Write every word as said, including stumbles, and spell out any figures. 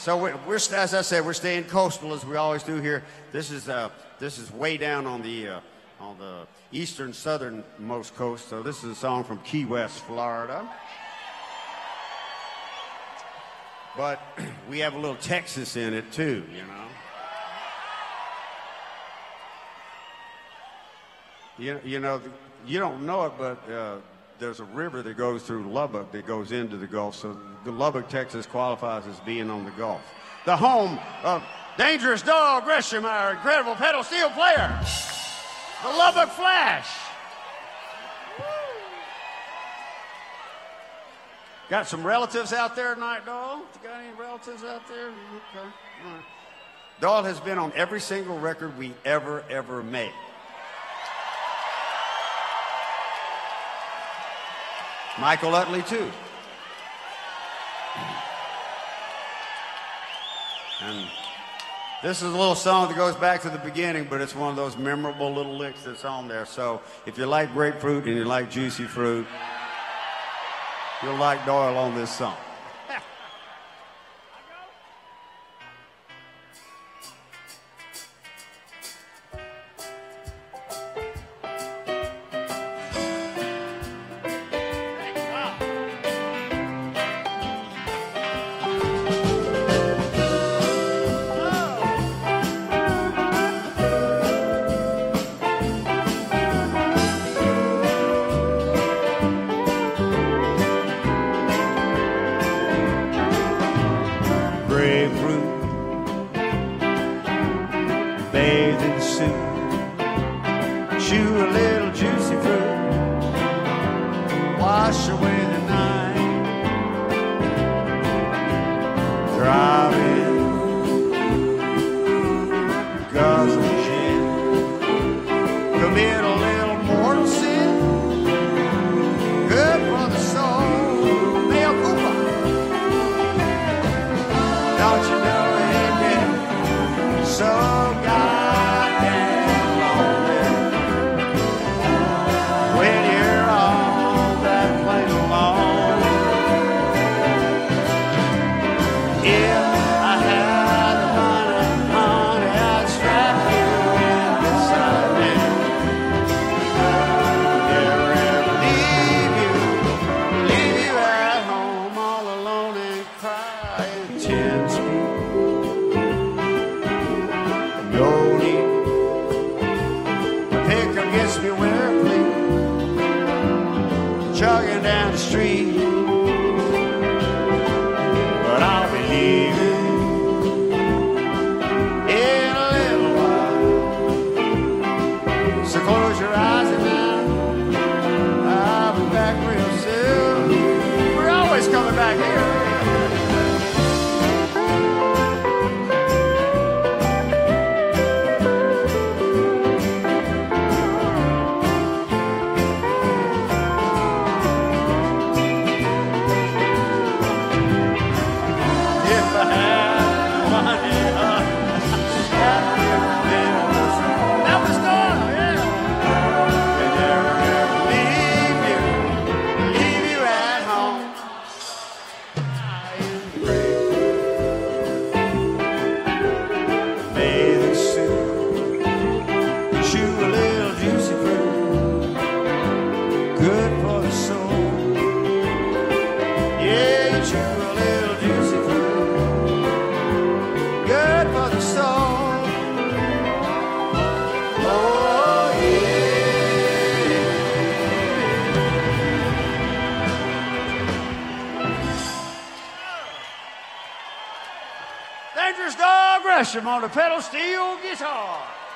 So we're, we're, as I said, we're staying coastal as we always do here. This is uh, this is way down on the uh, on the eastern southernmost coast. So this is a song from Key West, Florida. But we have a little Texas in it too, you know. You, you know, you don't know it, but uh, there's a river that goes through Lubbock that goes into the Gulf. So the Lubbock, Texas qualifies as being on the Gulf. The home of Dangerous Dog Gresham, our incredible pedal steel player. The Lubbock Flash. Got some relatives out there tonight, Doyle? You got any relatives out there? Okay. All right. Doyle has been on every single record we ever, ever made. Michael Utley, too. And this is a little song that goes back to the beginning, but it's one of those memorable little licks that's on there. So if you like grapefruit and you like juicy fruit, you'll like Doyle on this song. On the pedal steel guitar.